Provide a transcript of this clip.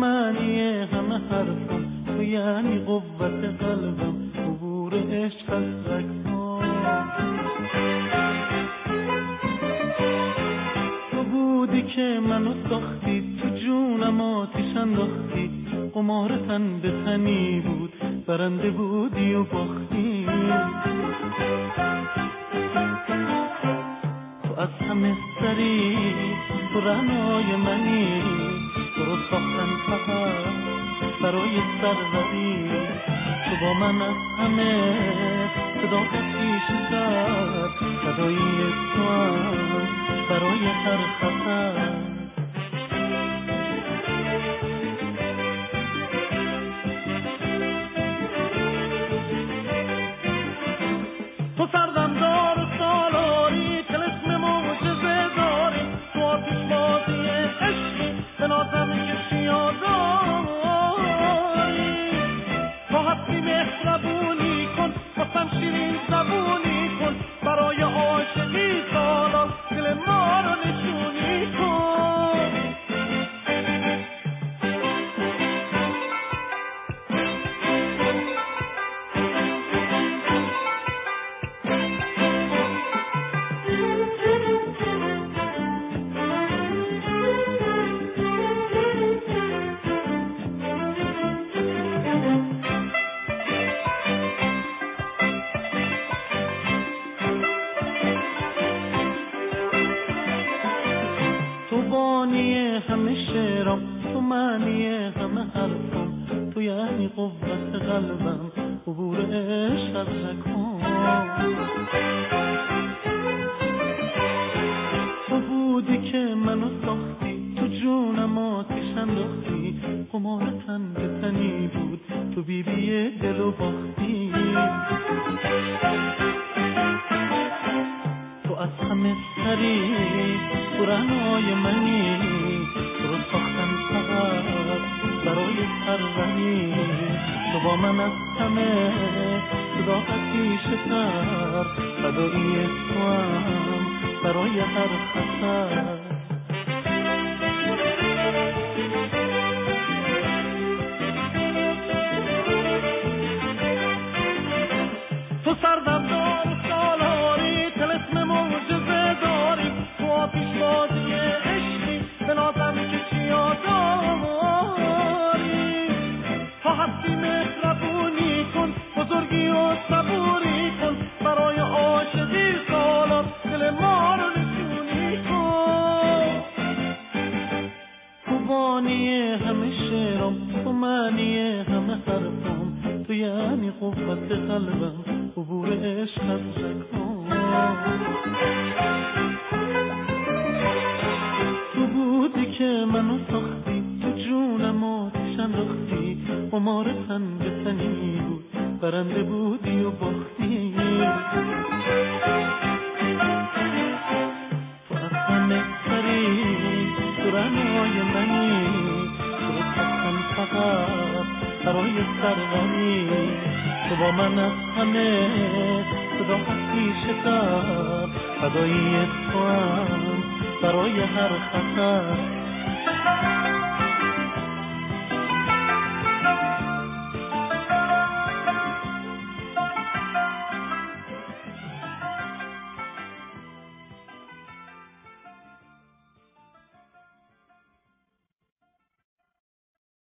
معنی همه حرفم، تو یعنی قوت قلبم، عبور عشق از رگ‌هام. تو بودی که منو ساختی، تو جونم آتیش انداختی، قمار تن به تنی بود، برنده بودی و باختی. تو از همه سری، تو رعنای منی، تو رو ساختن فقط برای سرزدی. تو با من از همه صداقت بیشتر، فدایی تو هم برای هر خطر. تو سردم دار و سالاری، تلسم معجزه داری، تو آتش بازی عشقی، به نازم کشی آداری. تو حتی مهربونی کن، واسم شیرین زبونی کن، برای عاشقی سالا دل ما رو نشونی کن. تو بانی همه شعرام، تو معنی همه حرفام، تو یعنی قوت قلبم، عبور عشق از رگ‌هام. تو بودی که منو ساختی، تو جونم آتیش انداختی، قمار تن به تنی بود، تو بیبی دل و باختی. تو از همه سری، تو رعنای منی، تو رو ساختن فقط برای سرزنی. تو با من از همه صداقت بیشتر، فدایی تو هم برای هر خطر. تو سردم دار و سالاری، تلسم معجزه داری، تو آتیش بازی عشقی، به نازم کشی آداری. تو حسی مهربونی کن، بزرگی و صبوری کن، برای عاشقی سالات دل ما رو نشونی کن. تو بانی همه شعرام، تو معنی همه حرفام، تو یعنی قوت قلبم، عبور عشق از رگ‌هام. تو بودی که منو ساختی، تو جونم آتیش انداختی، قمار تن به تنی بود، برنده بودی و باختی. تو از همه سری، تو رعنای منی، تو رو ساختن فقط برای سرزنی. تو با من از همه صداقت بیشتر، فدایی تو هم برای هر خطر.